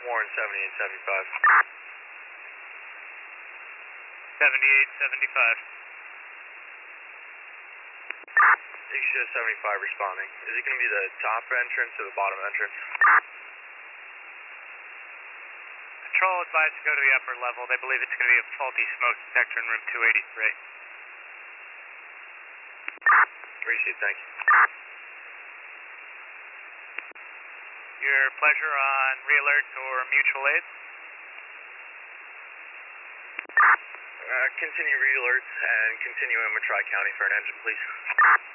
Warren 7875. 7875. Asia 75 responding. Is it going to be the top entrance or the bottom entrance? Control advised to go to the upper level. They believe it's going to be a faulty smoke detector in room 283. Received, thank you. Your pleasure on re-alerts or mutual aid? Continue re-alerts and continue in Tri-County for an engine, please.